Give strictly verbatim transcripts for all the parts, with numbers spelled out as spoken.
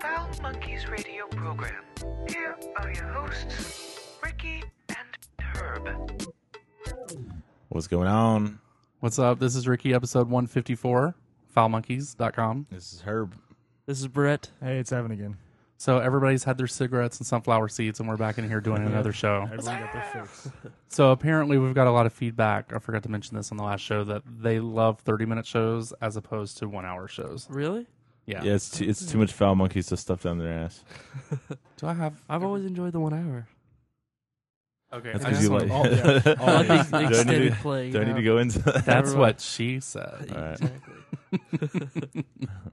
Foul Monkeys radio program. Here are your hosts, Ricky and Herb. What's going on? What's up? This is Ricky, episode one fifty-four, foul monkeys dot com. This is Herb. This is Brett. Hey, it's Evan again. So everybody's had their cigarettes and sunflower seeds, and we're back in here doing another show. Everyone got their fix. So apparently we've got a lot of feedback. I forgot to mention this on the last show, that they love thirty-minute shows as opposed to one-hour shows. Really? Yeah. Yeah, it's too, it's too much foul monkeys to stuff down their ass. Do I have... I've always enjoyed the one hour. Okay. That's I because just you like. want- Oh, yeah. I like Always. the, the Do I need extended to- play. Do I you need know? to go into that? That's Everyone- what she said. All right. Exactly.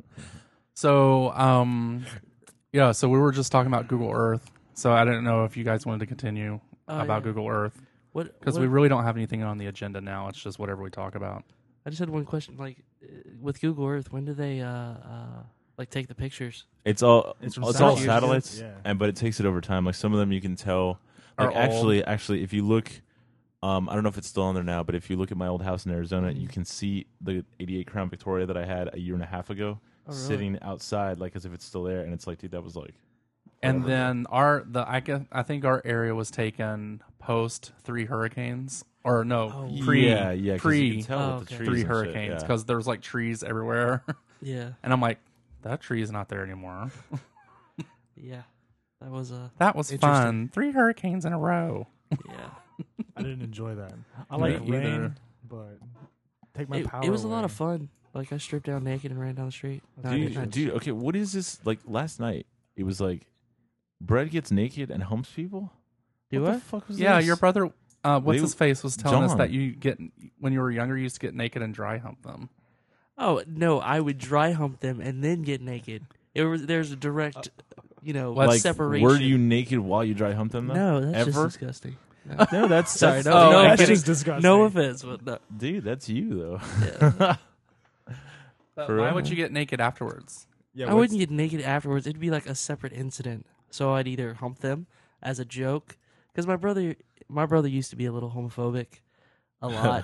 So, um... yeah, so we were just talking about Google Earth. So I didn't know if you guys wanted to continue Oh, about yeah. Google Earth. What? Because what- we really don't have anything on the agenda now. It's just whatever we talk about. I just had one question. Like, uh, with Google Earth, when do they, uh, uh, like, take the pictures? It's all It's it's, from all satellites. satellites, Yeah. and but it takes it over time. Like some of them, you can tell. Like Are actually, actually, if you look, um, I don't know if it's still on there now, but if you look at my old house in Arizona, you can see the eighty-eight Crown Victoria that I had a year and a half ago Oh, really? sitting outside, like as if it's still there. And it's like, dude, that was like. And forever ago. then our the I guess, I think our area was taken post three hurricanes or no Oh, pre yeah, yeah, 'cause pre you can tell Oh, with the okay. trees three and shit, hurricanes yeah. because there was like trees everywhere, Yeah. and I'm like, that tree is not there anymore. Yeah. That was, uh, That was Interesting. fun. Three hurricanes in a row. yeah. I didn't enjoy that. I like Me either. rain, but take my It, power it was a away. lot of fun. Like, I stripped down naked and ran down the street. No, I Dude, didn't. dude, okay, what is this? Like last night, it was like Brett gets naked and humps people. Do what I? the fuck was Yeah, this? your brother, uh, what's They- his face, was telling us John. that you get when you were younger, you used to get naked and dry hump them. Oh, no, I would dry hump them and then get naked. It was, there's a direct, you know, What? like, separation. were you naked while you dry humped them? Though? No, that's ever. just disgusting. No, No, that's Sorry, that's- no, oh, no, That's kidding. just disgusting. no offense, but no. dude, that's you though. Yeah. But For why real? would you get naked afterwards? Yeah, I what's- wouldn't get naked afterwards. It'd be like a separate incident. So I'd either hump them as a joke, because my brother, my brother used to be a little homophobic, a lot.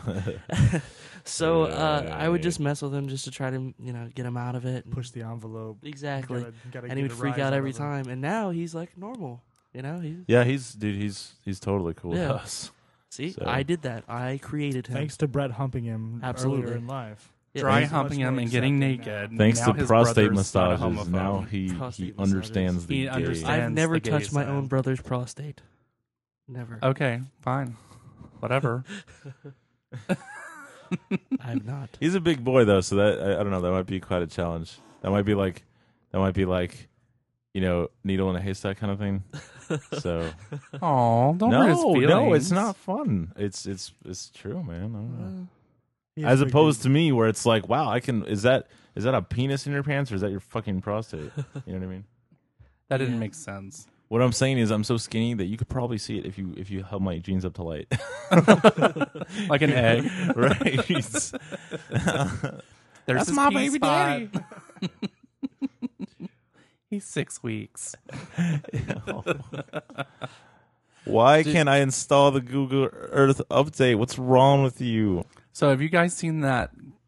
So uh, I would just mess with him just to try to, you know, get him out of it. push the envelope. Exactly. Gotta- gotta And he get would a freak rise out every of it. time. And now he's like normal. You know, he's yeah, he's dude. He's he's totally cool Yeah. with us. see, So- I did that. I created him. Thanks to Brett humping him Absolutely. earlier in life. Yeah, Dry he's humping much him more and getting accepting now. naked. Thanks Now to his prostate brother's not a massages, now homophobe. he Prostate he massages. understands the He gay. understands. I've and never the gay touched my side. own brother's prostate. Never. Okay, fine, whatever. I've not. He's a big boy though, so that I, I don't know. That might be quite a challenge. That might be like, that might be like, you know, needle in a haystack kind of thing. So Oh, don't hurt his no, feelings. no, it's not fun. It's it's it's true, man. I don't know. He has As big opposed boobs. to me, where it's like, wow, I can. Is that is that a penis in your pants, or is that your fucking prostate? You know what I mean? That didn't Yeah. make sense. What I'm saying is, I'm so skinny that you could probably see it if you if you held my jeans up to light. Like an egg. Right? There's That's his my P baby spot. daddy. He's six weeks. Why can't I install the Google Earth update? What's wrong with you? So have you guys seen that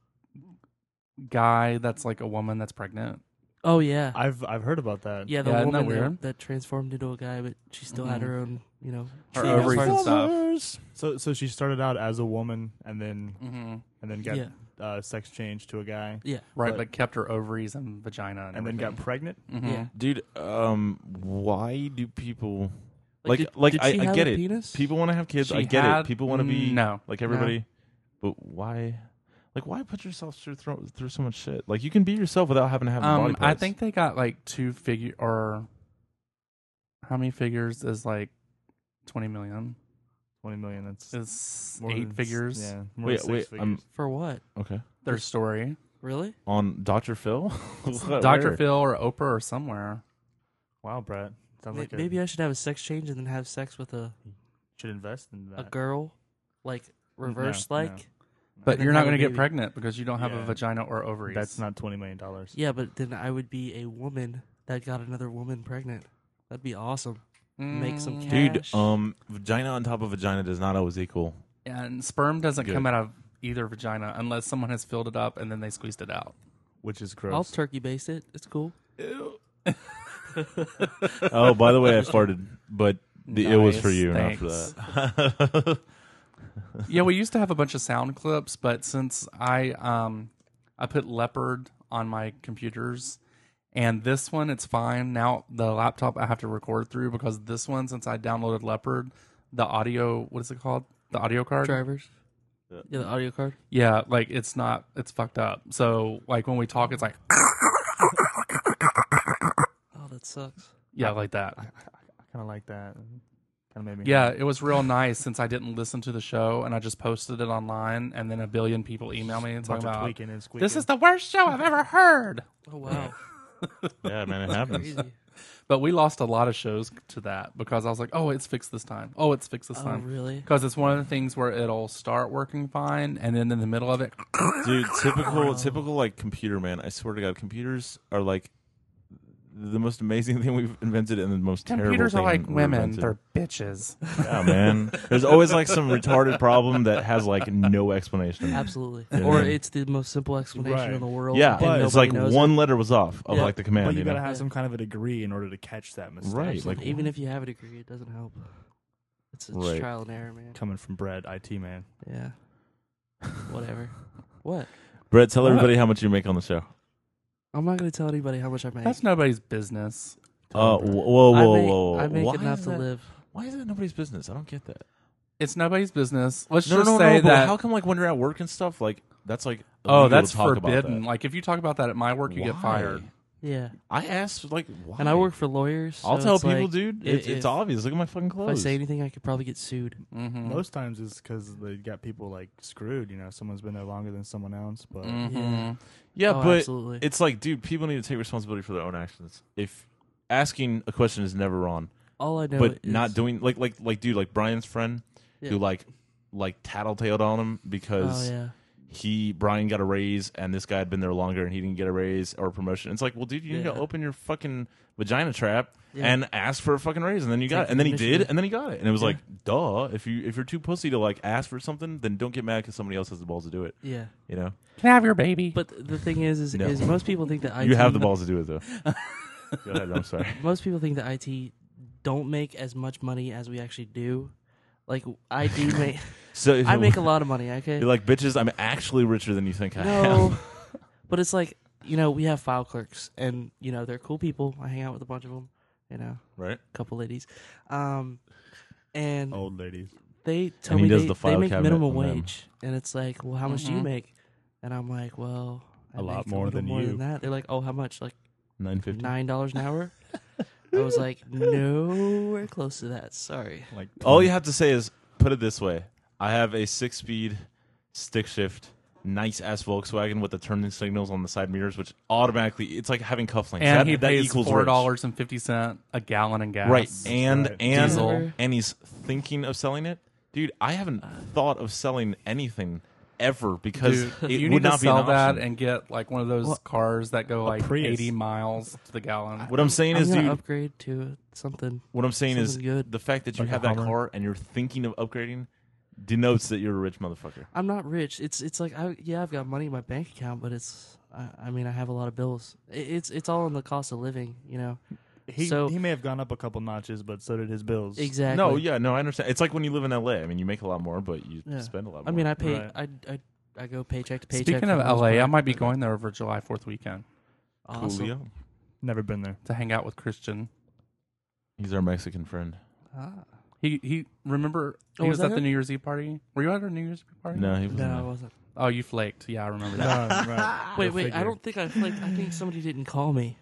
guy that's like a woman that's pregnant? Oh yeah. I've I've heard about that. Yeah, the Yeah, isn't that woman that, weird? that transformed into a guy, but she still had Mhm. her own, you know, Her female ovaries and parts. stuff. So so she started out as a woman and then Mm-hmm. and then got Yeah. uh, sex changed to a guy Yeah, Right, But- but kept her ovaries and vagina and, and then got pregnant. hmm yeah. Dude, um, why do people like Like, did- like did I, she I have get a it. penis? People want to have kids. She I get had- it. People want to be no. like everybody. But why? Like why put yourself through through, through so much shit? Like you can be yourself without having to have the body Um, parts. I think they got like two figure or how many figures is like twenty million? Twenty million. That's Is more eight than s- figures? Yeah, more Wait, than wait. six Um, figures. For what? okay. Their story. Really? On Doctor Phil. What- Doctor where? Phil or Oprah or somewhere. Wow, Brett. Sounds May- like a, Maybe I should have a sex change and then have sex with a, should invest in a that. girl, like reverse, like. no. But And then you're not have a going to get baby. pregnant because you don't have a Yeah. vagina or ovaries. That's not twenty million dollars. Yeah, but then I would be a woman that got another woman pregnant. That'd be awesome. Make some Mm. cash. Dude, um, vagina on top of vagina does not always equal. And sperm doesn't Good. come out of either vagina unless someone has filled it up and then they squeezed it out. Which is I'll gross. turkey baste it. It's cool. Oh, by the way, I farted, but the, it was for Nice, you, thanks. not for that. Yeah, we used to have a bunch of sound clips, but since I um I put Leopard on my computers, and this one it's fine. Now the laptop I have to record through because this one, since I downloaded Leopard, the audio what is it called? The audio card. Drivers. Yeah. Yeah, the audio card. Yeah, like it's not it's fucked up. So like when we talk, it's like Oh, that sucks. yeah, like that. I, I, I kind of like that. Kind of made me. Yeah, it was real nice since I didn't listen to the show and I just posted it online, and then a billion people email me and bunch talking of about tweaking and squeaking. this is the worst show I've ever heard. Oh wow. Yeah, man, it happens. Crazy. But we lost a lot of shows to that because I was like, oh, it's fixed this time. Oh, it's fixed this Oh time. really? Because it's one of the things where it'll start working fine, and then in the middle of it, Dude, typical, typical like computer man. I swear to God, computers are like the most amazing thing we've invented and the most computers terrible are thing like we've women. invented. They're bitches. Yeah, man. There's always like some retarded problem that has like no explanation. Absolutely. Yeah. Or it's the most simple explanation Right. in the world. Yeah, and But it's nobody like knows one it. letter was off of Yeah. like the command. But you you gotta know? have Yeah. some kind of a degree in order to catch that mistake. Right, Absolutely. like- Even if you have a degree, it doesn't help. It's, it's Right. trial and error, man. Coming from Brad, I T man. Yeah. Whatever. What? Brett, tell everybody how much you make on the show. I'm not going to tell anybody how much I make. That's nobody's business. Uh, whoa, whoa, I whoa, make, whoa! I make Why enough is to that- live. Why is that nobody's business? I don't get that. It's nobody's business. Let's No, just no, no, say no, but that. how come like when you're at work and stuff, like that's like oh, illegal that's to talk about forbidden. that? Like if you talk about that at my work, you get Why? fired. Yeah. I asked like, why? And I work for lawyers. I'll so tell it's people, like, dude. i- It's, if, it's obvious. Look at my fucking If clothes. I say anything, I could probably get sued. Mm-hmm. Most times it's because they got people like screwed. You know, someone's been there longer than someone else. But Mm-hmm. Yeah. yeah, Oh, but absolutely. it's like, dude, people need to take responsibility for their own actions. If asking a question is never wrong, All I know but is, not doing like like like dude, like Brian's friend Yeah. who like like tattletaled on him because Oh yeah. he Brian got a raise and this guy had been there longer and he didn't get a raise or a promotion. It's like, well, dude, you need Yeah. to open your fucking vagina trap Yeah. and ask for a fucking raise, and then you got Take it, and then he initiative. did, and then he got it, and it was Yeah. like, duh. If you if you're too pussy to like ask for something, then don't get mad because somebody else has the balls to do it. Yeah. You know, Can I have your baby? But the thing is, is, No. is most people think that I T, you have the balls to do it though. Go ahead. I'm sorry. Most people think that I T don't make as much money as we actually do. Like I do make. So I make a lot of money. Okay. You're like, bitches, I'm actually richer than you think I am. No, but it's like, you know, we have file clerks, and you know they're cool people. I hang out with a bunch of them, you know, Right? a couple ladies, um, and old ladies. they tell And he me does they, the they file make cabinet minimum on them. wage, and it's like, well, how much do you Mhm. make? And I'm like, well, I A lot make more little than more you. Than that. They're like, oh, how much? Like Nine fifty. nine dollars an hour. I was like, nowhere close to that. Sorry. Like All you have to say is, put it this way: I have a six-speed stick shift, nice ass Volkswagen with the turning signals on the side mirrors, which automatically it's like having cufflinks. and that, he that pays equals four rich. dollars and fifty cent a gallon in gas. Right, and right. and Diesel. and he's thinking of selling it, dude. I haven't thought of selling anything ever because Dude, it you would need to not be an sell that option. and get like one of those Well, cars that go like Prius. eighty miles to the gallon. What I'm saying I'm is, gonna dude, upgrade to something. what I'm saying is, something good. the fact that you Like a have that Hummer. car and you're thinking of upgrading denotes that you're a rich motherfucker. I'm not rich. It's it's like I yeah I've got money in my bank account, but it's I, I mean I have a lot of bills. It, it's it's all in the cost of living, you know. he So- he may have gone up a couple notches, but so did his bills. Exactly. No, yeah, no, I understand. It's like when you live in L A. I mean, you make a lot more, but you Yeah. spend a lot more. I mean I pay Right. I, I I go paycheck to paycheck. Speaking for of the most L A, I part, might be but- going there over July fourth weekend Awesome. Coolio. Never been there. to hang out with Christian. He's our Mexican friend. Ah. He he remember Oh, he was was that at the him? New Year's Eve party. Were you at our New Year's Eve party? No, he wasn't. No, I there. wasn't. Oh, you flaked. Yeah, I remember that. No, right. Wait, Go wait. I figure. don't think I flaked. I think somebody didn't call me.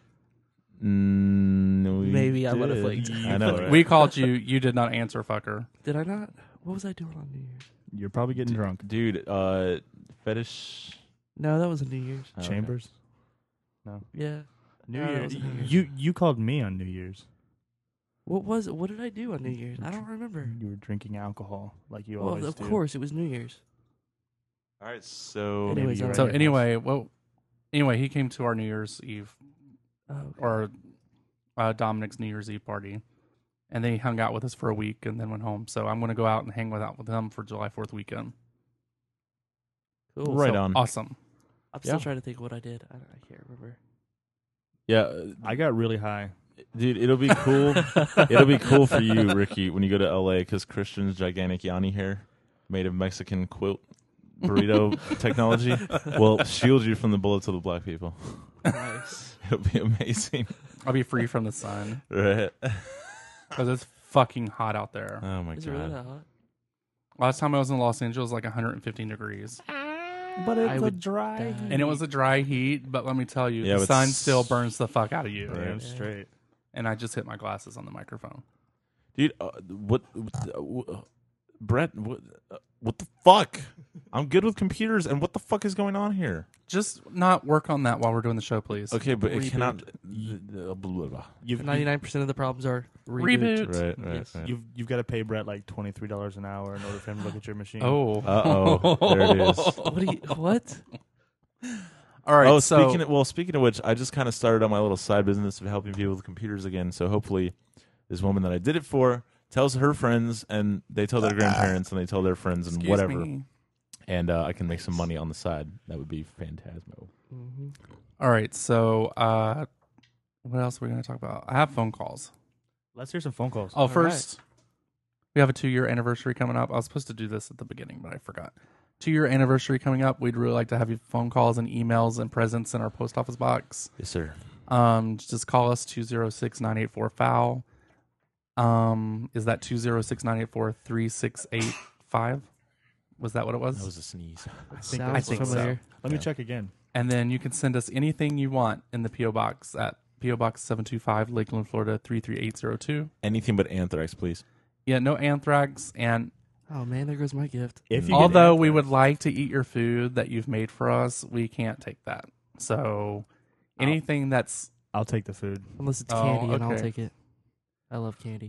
Mm, we Maybe I would've did. flaked. I know, right? We called you. You did not answer, fucker. Did I not? What was I doing on New Year's? You're probably getting drunk. Dude, uh, fetish. No, that wasn't New Year's. Oh, okay. Chambers. Yeah. New No, that Year's. wasn't New Year's. You you called me on New Year's. What was it? What did I do on New Year's? I don't remember. You were drinking alcohol like you Well, always of do. course, it was New Year's. All right, so Anyways, Maybe you all were right. So at your anyway, well, anyway, he came to our New Year's Eve Oh, okay. or uh, Dominic's New Year's Eve party, and then he hung out with us for a week and then went home. So I'm going to go out and hang with out with him for July fourth weekend. Cool. Right So, on. Awesome. I'm still Yeah. trying to think of what I did. I, I can't remember. yeah, uh, I got really high Dude, it'll be cool. It'll be cool for you, Ricky, when you go to L A because Christian's gigantic Yanni hair, made of Mexican quilt burrito technology, will shield you from the bullets of the black people. Nice. It'll be amazing. I'll be free from the sun Right? because it's fucking hot out there. Oh my Is it really god. that hot? Last time I was in Los Angeles, like one hundred fifteen degrees, But it's I a would dry die. and it was a dry heat. But let me tell you, Yeah, the but sun s- still burns the fuck out of you. damn Right. straight. And I just hit my glasses on the microphone. Dude, uh, what, what, uh, what Brett, what, uh, what the fuck? I'm good with computers, and what the fuck is going on here? Just not work on that while we're doing the show, please. Okay, but it Reboot. cannot. uh, blah, blah, blah. You've ninety-nine percent of the problems are reboot. Reboot. Right, right, Yes. right. you've you've got to pay Brett like twenty three dollars an hour in order for him to look at your machine. Oh. Uh-oh. There it is. What do you, what? All right. oh, so speaking of, well, speaking of which, I just kind of started on my little side business of helping people with computers again. So hopefully, this woman that I did it for tells her friends, and they tell their grandparents, and they tell their friends, and excuse whatever. me. And uh, I can make some money on the side. That would be phantasmo. Mm-hmm. All right. So, uh, what else are we going to talk about? I have phone calls. Let's hear some phone calls. Oh, first, we have a two-year anniversary coming up. I was supposed to do this at the beginning, but I forgot. Two-year anniversary coming up. We'd really like to have your phone calls and emails and presents in our post office box. Yes, sir. Um, just call us two zero six, nine eight four, F O U L. Um, is that two zero six, nine eight four, three six eight five? Was that what it was? That was a sneeze. I think, Sounds I think so. familiar. Let me Yeah. check again. And then you can send us anything you want in the P O box at P O Box seven two five, Lakeland, Florida three three eight zero two. Anything but anthrax, please. Yeah, no anthrax. And Oh man, there goes my gift. If you get although we anthrax- would like to eat your food that you've made for us, we can't take that. So anything that's I'll take the food. Unless it's Oh, candy, and I'll okay. take it. I love candy.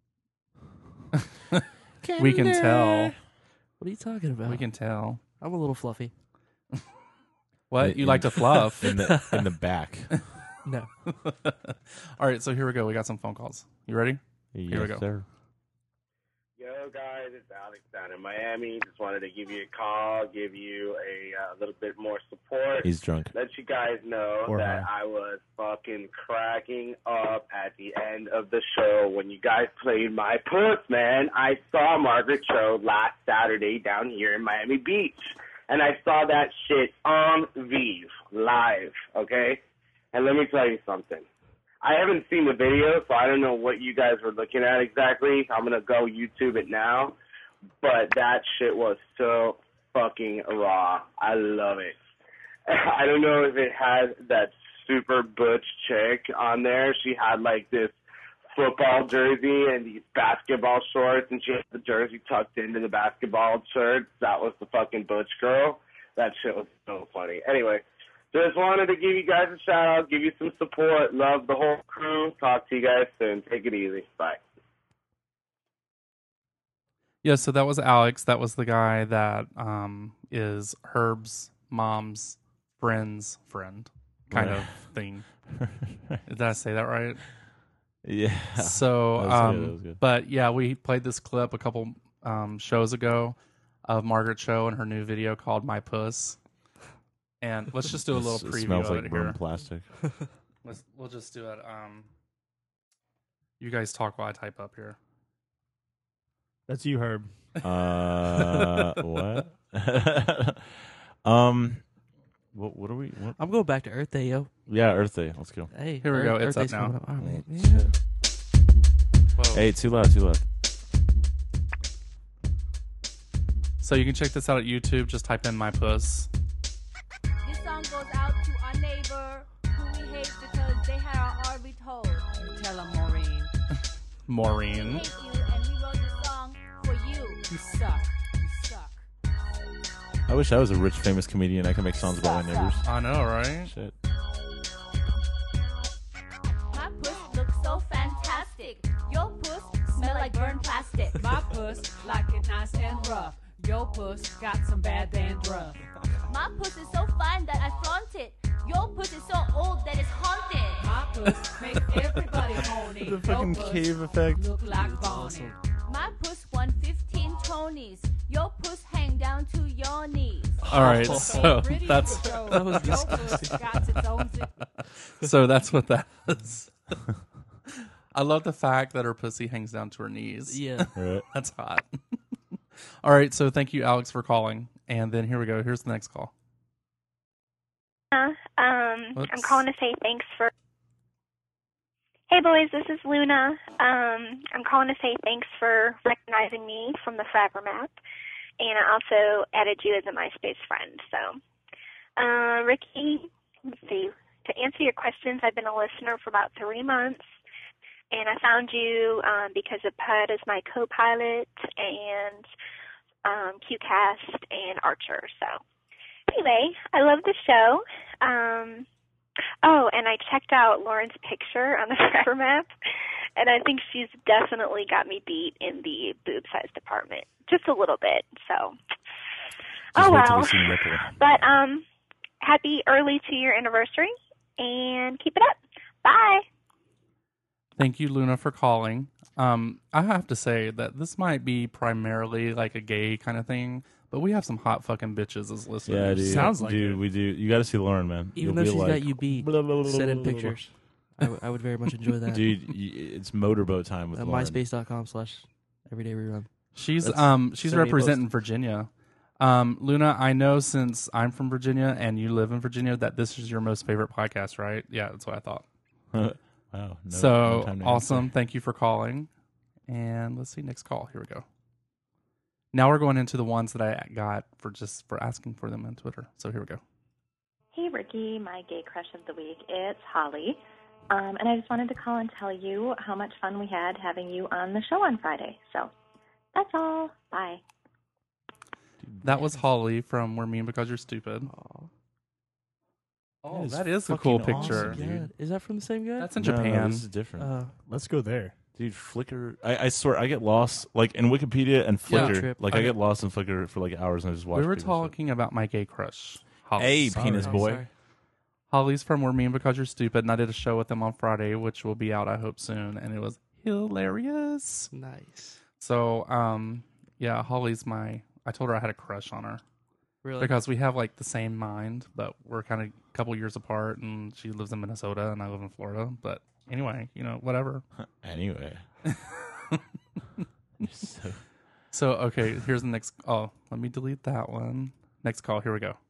we can tell. What are you talking about? We can tell. I'm a little fluffy. What? In- You like to fluff. in the in the back. No. All right, so here we go. We got some phone calls. You ready? Here we go. Sir. Yo, guys, it's Alex down in Miami. Just wanted to give you a call, give you a uh, little bit more support. He's drunk. Let you guys know Or that high. I was fucking cracking up at the end of the show when you guys played my puss, man. I saw Margaret Cho last Saturday down here in Miami Beach, and I saw that shit on Vive, live, okay? And let me tell you something. I haven't seen the video, so I don't know what you guys were looking at exactly. I'm going to go YouTube it now. But that shit was so fucking raw. I love it. I don't know if it had that super butch chick on there. She had like this football jersey and these basketball shorts, and she had the jersey tucked into the basketball shirt. That was the fucking butch girl. That shit was so funny. Anyway, just wanted to give you guys a shout out, give you some support. Love the whole crew. Talk to you guys soon. Take it easy. Bye. Yeah, so that was Alex. That was the guy that um, is Herb's mom's friend's friend, kind Right. of thing. Did I say that right? Yeah. So, That was good, um, that was good. but yeah, we played this clip a couple um, shows ago of Margaret Cho and her new video called "My Puss." And let's just do a little It preview smells of like it burned here. plastic. Let's, we'll just do it. Um, you guys talk while I type up here. That's you, Herb. Uh, what? um, what? What are we? What? I'm going back to Earth Day, yo. Yeah, Earth Day. Let's go. Hey, Here we Earth, go. Earth It's up Day's now. coming up. All right, Oh, man. Whoa. Hey, too loud, too loud. So you can check this out at YouTube. Just type in "My Puss." This song goes out to our neighbor who we hate because they had our R V towed. Tell him, Maureen. We Maureen. hate you, and we wrote this song for you. You suck. You suck. I wish I was a rich, famous comedian. I could make songs about my neighbors. I know, right? Shit. My puss looks so fantastic. Your puss smell like burned plastic. My puss like it nice and rough. Your puss got some bad dandruff. My puss is so fine that I flaunt it. Your puss is so old that it's haunted. My puss make everybody horny. The Your fucking puss cave effect. look like Bonnie. My puss won fifteen Tonys. Your puss hang down to your knees. All right, Hey, so pretty that's control. Your puss got its own zip. so that's what that is. I love the fact that her pussy hangs down to her knees. Yeah. Right. That's hot. All right, so thank you, Alex, for calling. And then here we go. Here's the next call. Uh, um, Whoops. I'm calling to say thanks for. Hey boys, this is Luna. Um, I'm calling to say thanks for recognizing me from the Frapper map, and I also added you as a MySpace friend. So, uh, Ricky, let's see. To answer your questions, I've been a listener for about three months, and I found you um, because of Pud as my co-pilot and um, QCast and Archer. So. Anyway, I love the show. Um, oh, and I checked out Lauren's picture on the Frapper map, and I think she's definitely got me beat in the boob size department, just a little bit. So, Just oh wait till well. we see nipple. But um, happy early two-year anniversary, and keep it up. Bye. Thank you, Luna, for calling. Um, I have to say that this might be primarily like a gay kind of thing, but we have some hot fucking bitches as listeners. Yeah, dude. Sounds like dude, it. we do. You got to see Lauren, man. Even You'll though be she's like, got you beat, blah, blah, blah, send blah, in blah, pictures. I, w- I would very much enjoy that. Dude, y- it's motorboat time with Uh, Lauren. MySpace.com slash everyday rerun. She's That's- um she's send me a representing Virginia. Um, Luna, I know since I'm from Virginia and you live in Virginia that this is your most favorite podcast, right? Yeah, that's what I thought. wow. No, so no time to awesome. answer. Thank you for calling. And let's see, next call. Here we go. Now we're going into the ones that I got for just for asking for them on Twitter. So here we go. Hey, Ricky, my gay crush of the week. It's Holly. Um, and I just wanted to call and tell you how much fun we had having you on the show on Friday. So that's all. Bye. That was Holly from We're Mean Because You're Stupid. Oh, that is a cool fucking picture. awesome, dude. Is that from the same guy? That's in No, Japan. this is different. Uh, Let's go there. Dude, Flickr. I, I swear, I get lost like in Wikipedia and Yeah. Flickr. Trip. Like I I, get- get lost in Flickr for like hours and I just watch. We were people's shit. talking about my gay crush. Holly. Hey, Sorry. penis oh, boy. sorry. Holly's from We're Mean Because You're Stupid, and I did a show with them on Friday, which will be out, I hope, soon, and it was hilarious. Nice. So, um, yeah, Holly's my. I told her I had a crush on her Really? because we have like the same mind, but we're kind of a couple years apart, and she lives in Minnesota, and I live in Florida. But anyway, you know, whatever. Anyway. so, So, okay, here's the next. Oh, let me delete that one. Next call. Here we go.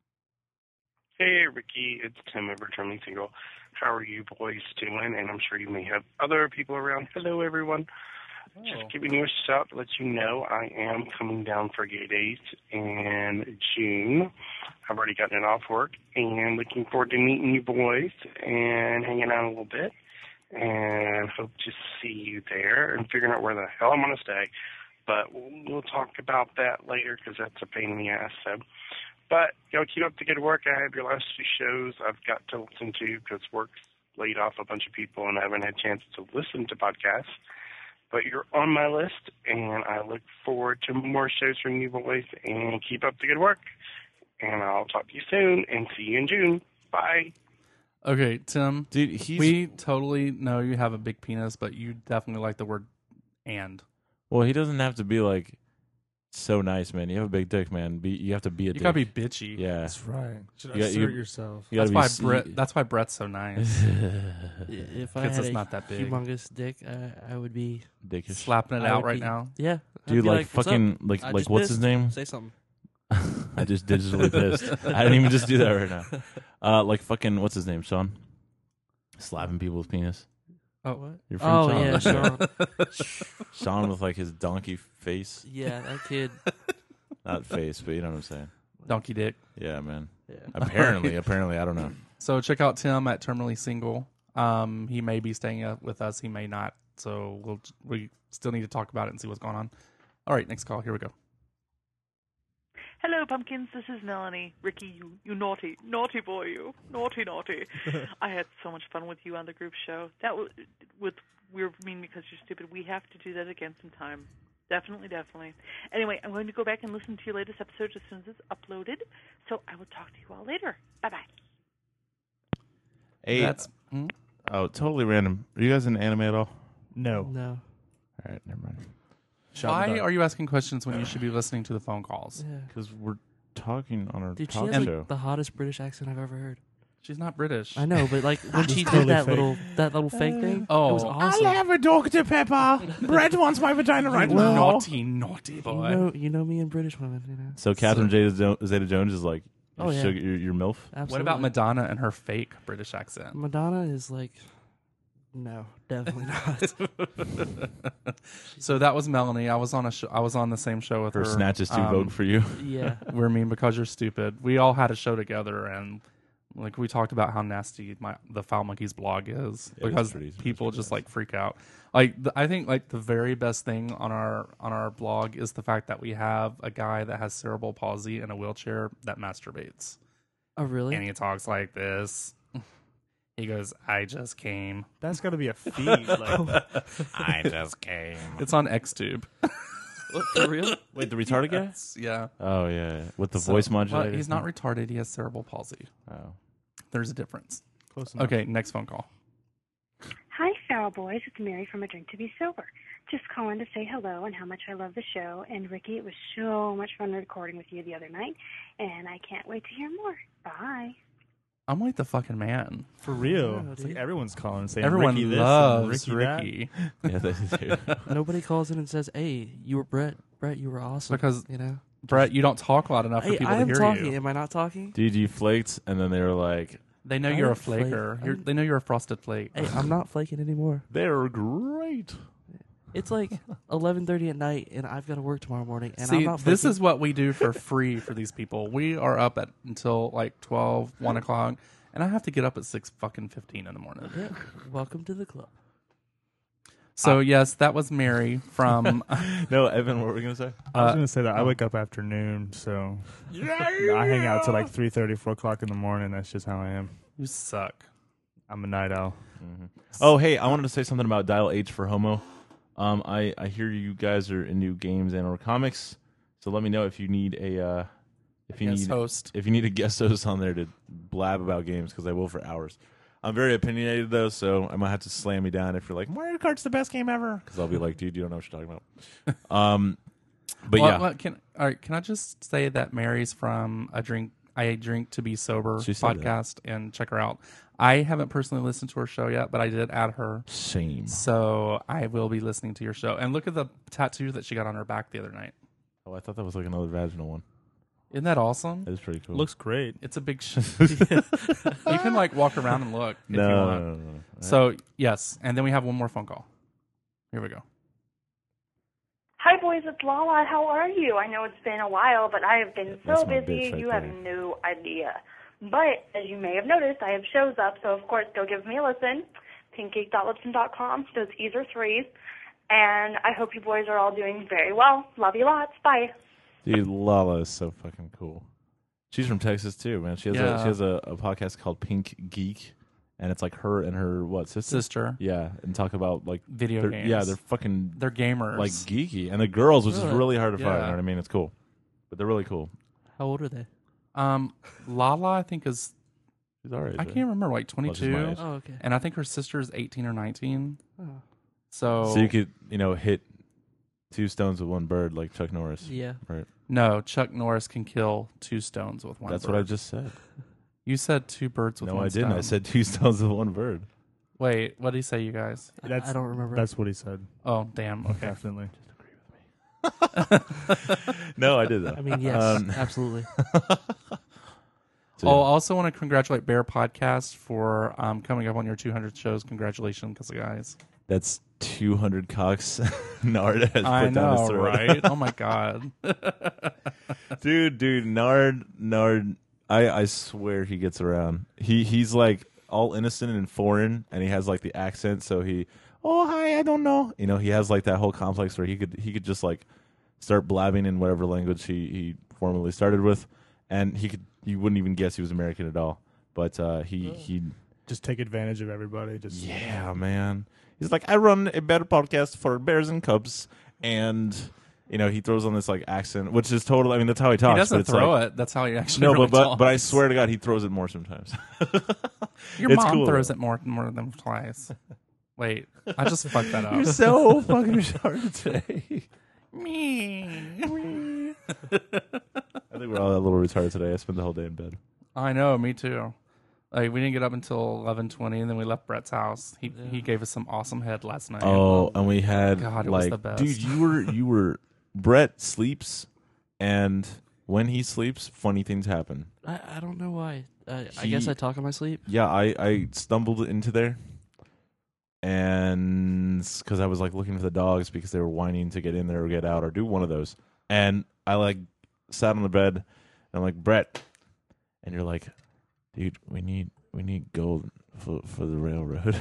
Hey, Ricky, it's Tim over Terminally Single. How are you boys doing? And I'm sure you may have other people around. Hello, everyone. Oh. Just giving you a shout to let you know I am coming down for Gay Days in June. I've already gotten it off work and looking forward to meeting you boys and hanging out a little bit. And hope to see you there and figuring out where the hell I'm going to stay. But we'll, we'll talk about that later because that's a pain in the ass. So. But, you know, keep up the good work. I have your last two shows I've got to listen to because work's laid off a bunch of people and I haven't had a chance to listen to podcasts. But you're on my list, and I look forward to more shows from you boys, and keep up the good work. And I'll talk to you soon, and see you in June. Bye. Okay, Tim. dude, he's We totally know you have a big penis, but you definitely like the word "and." well. He doesn't have to be like so nice, man. You have a big dick, man. Be you have to be a You dick. gotta be bitchy. Yeah. That's right. Should You got- assert you- yourself. You gotta That's be why s- Brett. That's why Brett's so nice. If I Because had it's a not that big. humongous dick, I, I would be Dickish. Slapping it I out would right be- now. Yeah, I'd Dude, be like, "What's up? fucking like I like just what's his pissed. name? Say something. I just digitally pissed. I didn't even just do that right now. Uh, like fucking what's his name? Sean. Slapping people's penis. Oh, What? Your friend Oh Sean. yeah, Sean. Sean with like his donkey face. Yeah, that kid. Not face, but you know what I'm saying. Donkey dick. Yeah, man. Yeah. Apparently, apparently, I don't know. So check out Tim at Terminally Single. Um, he may be staying up with us. He may not. So we'll we still need to talk about it and see what's going on. All right, next call. Here we go. Hello, pumpkins. This is Melanie. Ricky, you, you naughty, naughty boy, you naughty, naughty. I had so much fun with you on the group show. That was with We're Mean Because You're Stupid. We have to do that again sometime. Definitely, definitely. Anyway, I'm going to go back and listen to your latest episode as soon as it's uploaded. So I will talk to you all later. Bye bye. Hey, That's hmm? oh, totally random. Are you guys in anime at all? No. No. All right, never mind. Shut Why the dog. are you asking questions when you should be listening to the phone calls? Yeah. Because we're talking on our Dude, she talk has show. like the hottest British accent I've ever heard. She's not British. I know, but like when It's she totally did that fake. little that little fake thing, Oh. it was awesome. I'll have a Doctor Pepper. Brett wants my vagina right now. Naughty, naughty you boy. know, you know me and British women. You know. So Catherine Zeta Zeta Jones is like your, Oh, yeah. sugar, your, your MILF. Absolutely. What about Madonna and her fake British accent? Madonna? Is like, no, definitely not. So that was Melanie. I was on a show, I was on the same show with her. Her snatches to Um, vote for you. Yeah. We're mean because you're stupid. We all had a show together, and like we talked about how nasty my the Foul Monkeys blog is Yeah, it was because pretty- it was people pretty just nasty. like freak out. Like the, I think like the very best thing on our on our blog is the fact that we have a guy that has cerebral palsy in a wheelchair that masturbates, Oh, really? and he talks like this. He goes, "I just came." That's got to be a feat. Like, I just came. It's on XTube. What, for real? Wait, the retarded guy? Yes, yeah. Oh yeah, yeah. With the So- voice well, modulator. he's not retarded. He has cerebral palsy. Oh. There's a difference. close enough. Okay, next phone call. Hi, Feral Boys. It's Mary from A Drink to Be Sober. Just calling to say hello and how much I love the show. And Ricky, it was so much fun recording with you the other night, and I can't wait to hear more. Bye. I'm like the fucking man. For real. Yeah, It's like dude. everyone's calling saying Everyone Ricky this loves and Ricky, Ricky. Yeah, they do. Nobody calls in and says, "Hey, you were Brett. Brett, you were awesome." Because you know, Brett, you don't talk loud enough for hey, people I to am hear talking. you. Am I not talking? Dude, you flaked, and then they were like, They know I you're a didn't flake. flaker. I You're, didn't- they know you're a frosted flake. Hey, I'm not flaking anymore. "They're great." It's like eleven thirty at night, and I've got to work tomorrow morning. And See, I'm not. this flaking. is what we do for free for these people. We are up at until like twelve, one o'clock, and I have to get up at six fucking fifteen in the morning. Yeah. Welcome to the club. So yes, that was Mary from. No, Evan, what were we gonna say? I was Uh, gonna say that I oh. wake up after noon, so I hang out till like three thirty, four o'clock in the morning. That's just how I am. You suck. I'm a night owl. Mm-hmm. Oh, hey, I wanted to say something about Dial H for Homo. Um, I, I hear you guys are into games and or comics, so let me know if you need a uh, if you Guest need host. if you need a guest host on there to blab about games, because I will for hours. I'm very opinionated though, so I might have to slam me down if you're like Mario Kart's the best game ever, because I'll be like, dude, you don't know what you're talking about. Um, but Well, yeah, well, can all right? Can I just say that Mary's from a drink? I drink to be sober She said that. podcast, and check her out. I haven't personally listened to her show yet, but I did add her, same. so I will be listening to your show. And look at the tattoo that she got on her back the other night. Oh, I thought that was like another vaginal one. Isn't that awesome? That is pretty cool. Looks great. It's a big. Sh- you can like walk around and look if no, you no, want. no, no, no. So yes, and then we have one more phone call. Here we go. Hi, boys. It's Lala. How are you? I know it's been a while, but I have been That's so my busy, bitch right you have there. no idea. But as you may have noticed, I have shows up, so of course go give me a listen. pinkcake dot libsyn dot com. Those E's are threes. And I hope you boys are all doing very well. Love you lots. Bye. Dude, Lala is so fucking cool. She's from Texas too, man. She has a Yeah. she has a, a podcast called Pink Geek, and it's like her and her what sister? Sister. Yeah, and talk about like Video they're- games. Yeah, they're fucking They're gamers. like geeky, and the girls, which is Really? really hard to find. Yeah. You know what I mean? It's cool, but they're really cool. How old are they? Um, Lala, I think is. She's all right. I can't remember, like Well, she's twenty-two. my age. Oh, okay. And I think her sister's eighteen or nineteen. Oh. So, So you could you know hit two stones with one bird like Chuck Norris. Yeah. Right. no, Chuck Norris can kill two stones with one. That's bird. what I just said. You said two birds with No, one I didn't. stone. I said two stones with one bird. Wait, what did he say, you guys? I- That's, I don't remember. That's what he said. Oh, damn. Okay. Definitely. No, I did that. I mean, yes, Um, absolutely. so, Oh, I also want to congratulate Bear Podcast for um, coming up on your two hundredth shows. Congratulations, guys. That's two hundred cocks Nard has put I down his know, throat. right? Oh my god, dude, dude, Nard, Nard, I, I swear he gets around. He he's like all innocent and foreign, and he has like the accent. So he, oh hi, I don't know. You know, he has like that whole complex where he could he could just like start blabbing in whatever language he he formerly started with, and he could you wouldn't even guess he was American at all. But uh, he he Just take advantage of everybody. Just yeah, man. He's like, I run a bear podcast for bears and cubs, and you know he throws on this like accent, which is totally. I mean, that's how he talks. he doesn't but it's throw like, it. That's how he actually. No, really but but, talks. but I swear to God, he throws it more sometimes. your It's mom cool, throws though. it more more than twice. Wait, I just fucked that up. You're so fucking retarded today. Me. I think we're all a little retarded today. I spent the whole day in bed. I know, me too. Like we didn't get up until eleven twenty, and then we left Brett's house. He Yeah. he gave us some awesome head last night. Oh, and we had God, it was like, the best. dude, you were you were. Brett sleeps, and when he sleeps, funny things happen. I, I don't know why. I, I He- guess I talk in my sleep. Yeah, I I stumbled into there, and because I was like looking for the dogs because they were whining to get in there or get out or do one of those, and I like sat on the bed, and I'm like, Brett, and you're like, dude, we need we need gold for for the railroad.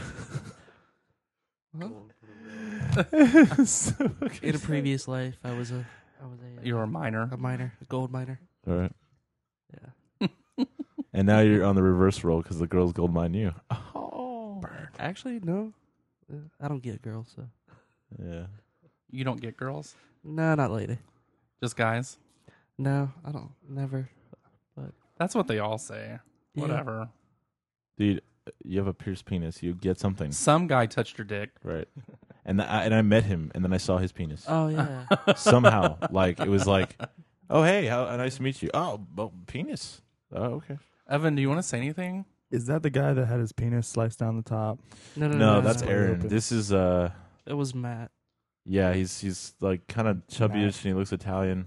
So In a previous life, I was a, I was a, You were a miner. a miner, a gold miner. All right. Yeah. And now you're on the reverse roll because the girls gold mine you. Oh, actually, no, Uh, I don't get girls. So Yeah. You don't get girls, no, not lately. just guys. No, I don't. Never. But That's what they all say. Yeah. Whatever. Dude, you have a pierced penis. You get something. Some guy touched your dick. Right. And I, and I met him, and then I saw his penis. oh yeah, Somehow. Like, it was like, oh, hey, how nice to meet you. Oh, well, penis. Oh, okay. Evan, do you want to say anything? Is that the guy that had his penis sliced down the top? no, no, No, no, that's no. Aaron. This is, uh, It was Matt. yeah, he's he's like kind of chubbyish, and he looks Italian.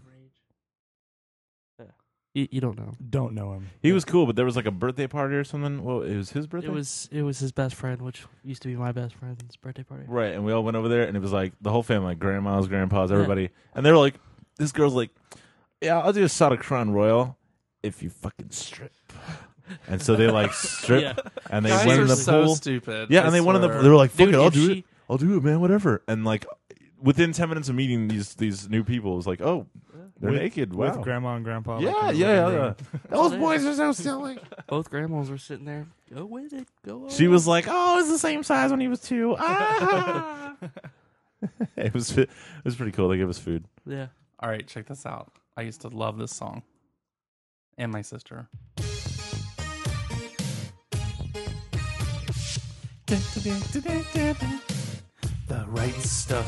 You, you don't know. Don't know him. He was cool, but there was like a birthday party or something. Well, it was his birthday? It was it was his best friend, which used to be my best friend's birthday party. Right, and we all went over there, and it was like the whole family, like grandmas, grandpas, everybody. And they were like, this girl's like, yeah, I'll do a shot of Crown Royal if you fucking strip. And so they like strip, Yeah. and they Guys went are in the so pool. stupid. Yeah, I and they went in the. swear. They were like, "Fuck Dude, it, I'll if do she- it. I'll do it, man. Whatever." And like, within ten minutes of meeting these these new people, it was like, "Oh, they're With- naked." Wow. With grandma and grandpa. Yeah, like, yeah, yeah, looking yeah. around. Those boys are so silly. Both grandmas were sitting there. Go with it. Go. She on." was like, "Oh, it's the same size when he was two. Ah. It was it was pretty cool. They gave us food. Yeah. All right, check this out. I used to love this song. And my sister. The right stuff.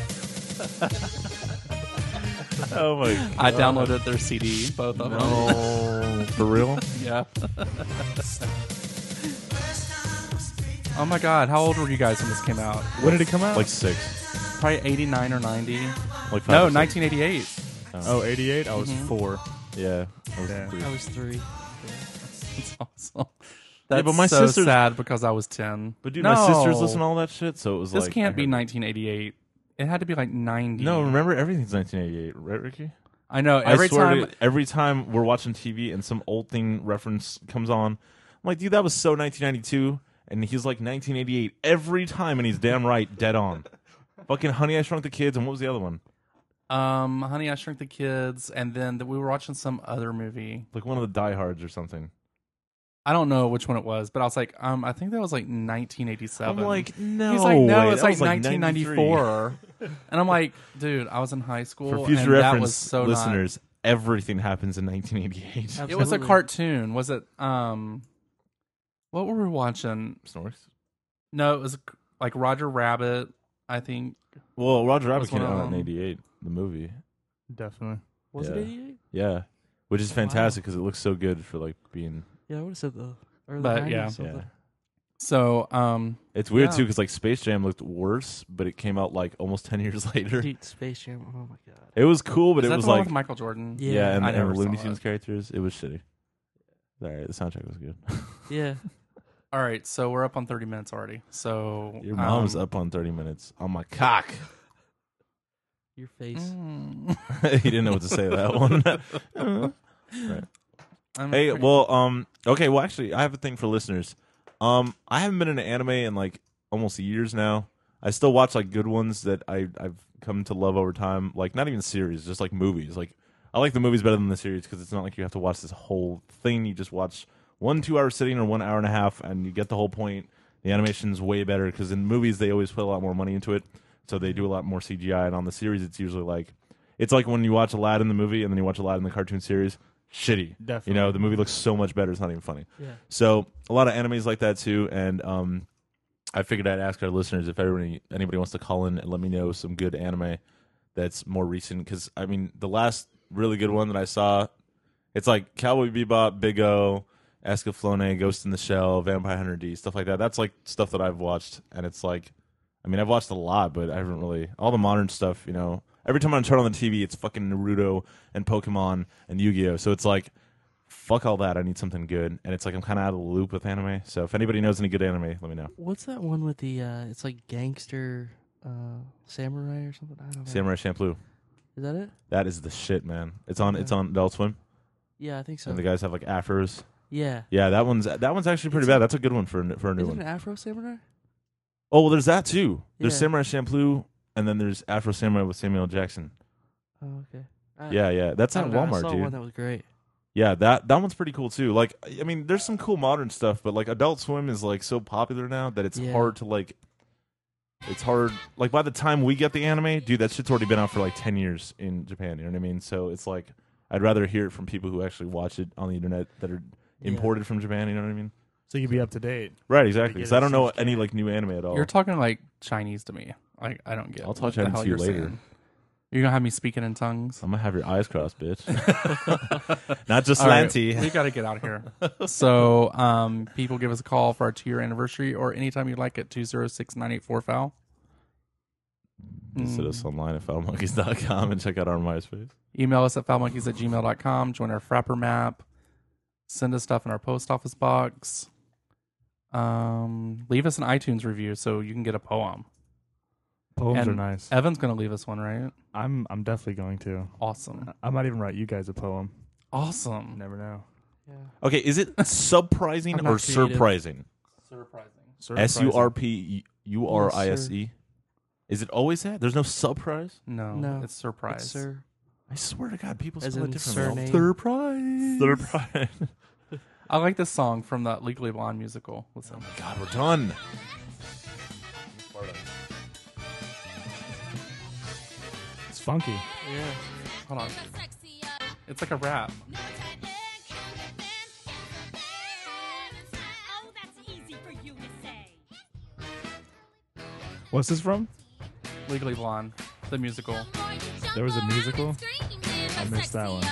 Oh my! I God. downloaded their C D, both of them. No, for real? Yeah. Oh my God! How old were you guys when this came out? When did it come out? Like six. Probably eighty-nine or ninety. Like five No, or six. nineteen eighty-eight. Oh, eighty-eight? I was Mhm. four. Yeah, I was Yeah. three. I was three. It's awesome. That's Yeah, but my so sister's- sad because I was ten. But dude, no. my sisters listen to all that shit, so it was This like can't I be heard- nineteen eighty-eight. It had to be like ninety. No, remember everything's nineteen eighty-eight, right, Ricky? I know. Every I swear time. to, every time we're watching T V and some old thing reference comes on, I'm like, dude, that was so nineteen ninety-two, and he's like nineteen eighty-eight every time, and he's damn right, dead on. Fucking Honey, I Shrunk the Kids, and what was the other one? Um, Honey, I Shrunk the Kids, and then the, we were watching some other movie. Like one of the diehards or something. I don't know which one it was, but I was like, um, I think that was like nineteen eighty-seven. I'm like, no He's like, no, way. it's That like was like nineteen ninety-four. And I'm like, dude, I was in high school. For future and reference, that was so listeners, everything happens in nineteen eighty-eight. Not, it was a cartoon. Was it? Um, what were we watching? Snorks? No, it was like Roger Rabbit. I think. Well, Roger Rabbit was came one of out in them. eighty-eight, the movie. Definitely. Was yeah. it eighty-eight? Yeah, which is fantastic because it looks so good for like being. Yeah, I would have said the early But, nineties yeah. or something. Yeah. So, um, It's weird yeah. too because like Space Jam looked worse, but it came out like almost ten years later. Dude, Space Jam. Oh my god. It was cool, but Is it that was the one like with Michael Jordan? Yeah, Yeah. and, I and never the Looney saw Tunes it. characters. It was shitty. All right, the soundtrack was good. Yeah. All right, so we're up on thirty minutes already. So Your mom's um, up on thirty minutes on my cock. Your face. mm. He didn't know what to say to that one. Right. I'm Hey, pretty- well, um, okay, well, actually, I have a thing for listeners. Um, I haven't been in an anime in like almost years now. I still watch like good ones that I I've come to love over time. Like not even series, just like movies. Like I like the movies better than the series because it's not like you have to watch this whole thing. You just watch one two-hour sitting or one hour and a half, and you get the whole point. The animation's way better because in movies they always put a lot more money into it, so they do a lot more C G I. And on the series, it's usually like it's like when you watch Aladdin the movie and then you watch Aladdin the cartoon series. Shitty. Definitely. You know, the movie looks so much better. It's not even funny. Yeah. So a lot of animes like that too, and um, I figured I'd ask our listeners if everybody anybody wants to call in and let me know some good anime that's more recent. Because I mean, the last really good one that I saw, it's like Cowboy Bebop, Big O, Escaflowne, Ghost in the Shell, Vampire Hunter D, stuff like that. That's like stuff that I've watched, and it's like, I mean, I've watched a lot, but I haven't really all the modern stuff. You know, every time I turn on the T V, it's fucking Naruto and Pokemon and Yu-Gi-Oh. So it's like, fuck all that. I need something good, and it's like I'm kind of out of the loop with anime. So if anybody knows any good anime, let me know. What's that one with the? Uh, it's like gangster uh, samurai or something. I don't know. Samurai Champloo. Is that it? That is the shit, man. It's on. It's on Adult Swim. Yeah, I think so. And the guys have like afros. Yeah. Yeah, that one's that one's actually pretty It's bad. a- That's a good one for a, for a new Is it one. an Afro samurai? Oh, well, there's that too. There's Yeah. Samurai Champloo, and then there's Afro Samurai with Samuel L. Jackson. Oh, okay. I- Yeah, yeah, that's I at don't know, I Walmart, saw dude. one that was great. Yeah, that that one's pretty cool too. Like, I mean, there's some cool modern stuff, but like Adult Swim is like so popular now that it's Yeah. hard to like. It's hard. Like by the time we get the anime, dude, that shit's already been out for like ten years in Japan. You know what I mean? So it's like I'd rather hear it from people who actually watch it on the internet that are Yeah. imported from Japan. You know what I mean? So you can be up to date. Right, exactly. Get Because I it don't as know soon as you any can. like new anime at all. You're talking like Chinese to me. Like I don't get. I'll talk what the Chinese hell to you you're later. saying. You're gonna have me speaking in tongues. I'm gonna have your eyes crossed, bitch. Not just All right, slanty. we got to get out of here. So, um, people give us a call for our two year anniversary, or anytime you'd like at two zero six nine eight four foul. Visit us online at foul monkeys dot com and check out our MySpace. Email us at foulmonkeys at gmail dot com. Join our Frapper map. Send us stuff in our post office box. Um, leave us an iTunes review so you can get a poem. Poems And are nice. Evan's going to leave us one, right? I'm I'm definitely going to. Awesome. I might even write you guys a poem. Awesome. Never know. Okay, is it surprising I'm or not creative. surprising? Surprising. S U R P U R I S E. Is it always that? There's no surprise? No, No, it's surprise. it's sir. I swear to God, people As spell it in differently. surname. Surprise. Surprise. I like this song from the Legally Blonde musical. Listen. Oh my God, we're done. It's funky. Yeah. Hold on. It's like a rap. What's this from? Legally Blonde, the musical. There was a musical? I missed that one.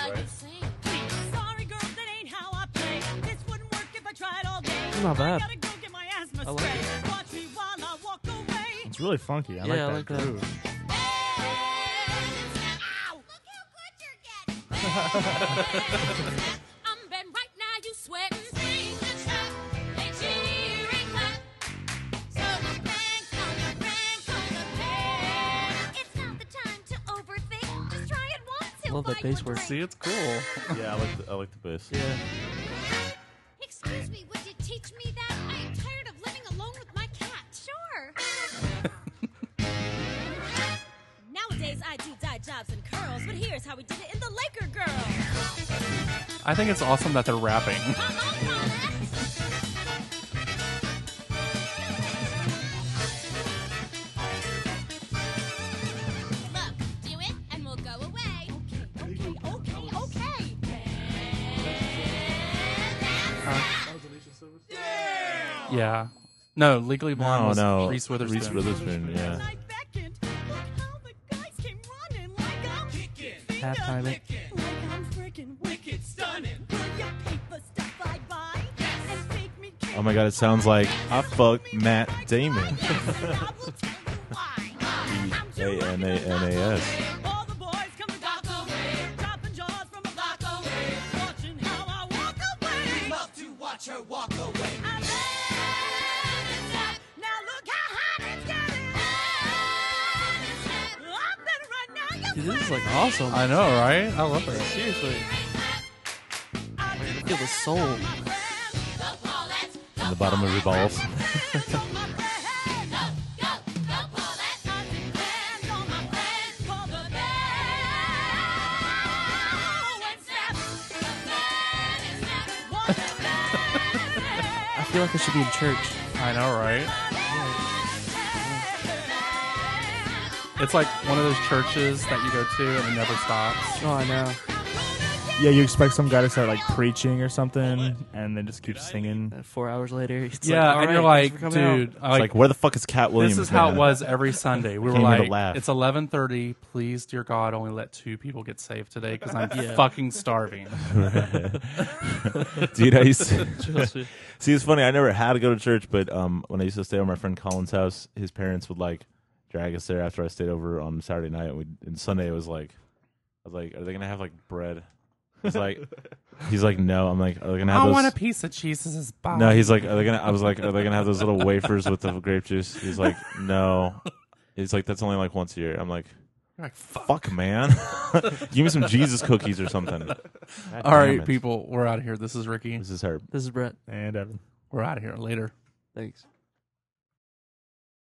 It's not bad. I like it. It's really funky. I Yeah, I like like that that. groove. Love that bass work. See, it's cool. Yeah, I like the, I like the bass. Yeah. Excuse me, would you teach me that? I am tired of living alone with my cat. Sure. Nowadays, I do dye jobs and curls, but here's how we did it in the Laker Girl. I think it's awesome that they're rapping. Look, do it, and we'll go away. Okay, okay, okay, okay. Yeah. No, Legally Blonde No, was no. Reese Witherspoon. Reese Witherspoon, yeah. Halftime it. Oh my God, it sounds like I fucked Matt Damon. E A N A N A S. Dude, this is like awesome. I know, right? I love it. Seriously. I feel the soul. On the bottom of your balls. I feel like I should be in church. I know, right? It's like one of those churches that you go to and it never stops. Oh, I know. Yeah, you expect some guy to start like preaching or something, and then just keep singing. And four hours later, it's Yeah, like, all and right, you're thanks like, for coming out. dude, It's like, where the fuck is Cat Williams? This is how man? it was every Sunday. We were Can't even like, laugh. it's eleven thirty. Please, dear God, only let two people get saved today because I'm Yeah. fucking starving. Dude, I used to Trust me. see. It's funny. I never had to go to church, but um, when I used to stay over my friend Colin's house, his parents would like drag us there after I stayed over on Saturday night. And, we and Sunday it was like, I was like, are they gonna have like bread? He's like, he's like, no. I'm like, are they gonna have I those? want a piece of Jesus' body. No, he's like, are they gonna? I was like, are they gonna have those little wafers with the grape juice? He's like, no. He's like, that's only like once a year. I'm like, You're like, fuck. fuck, man. Give me some Jesus cookies or something. God All right, damn it. people, we're out of here. This is Ricky. This is her. This is Brett. And Evan. We're out of here. Later. Thanks.